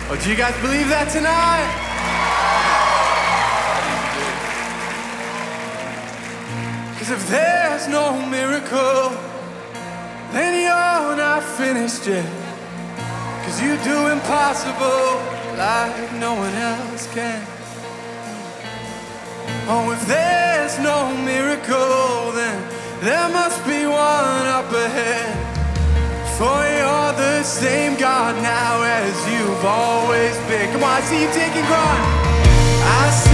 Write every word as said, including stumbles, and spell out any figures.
Oh, do you guys believe that tonight? Cause if there's no miracle, then you're not finished yet. Cause you do impossible like no one else can. Oh, if there's no miracle, then there must be one up ahead. For you're the same God now as you've always been. Come on, I see you taking ground. I see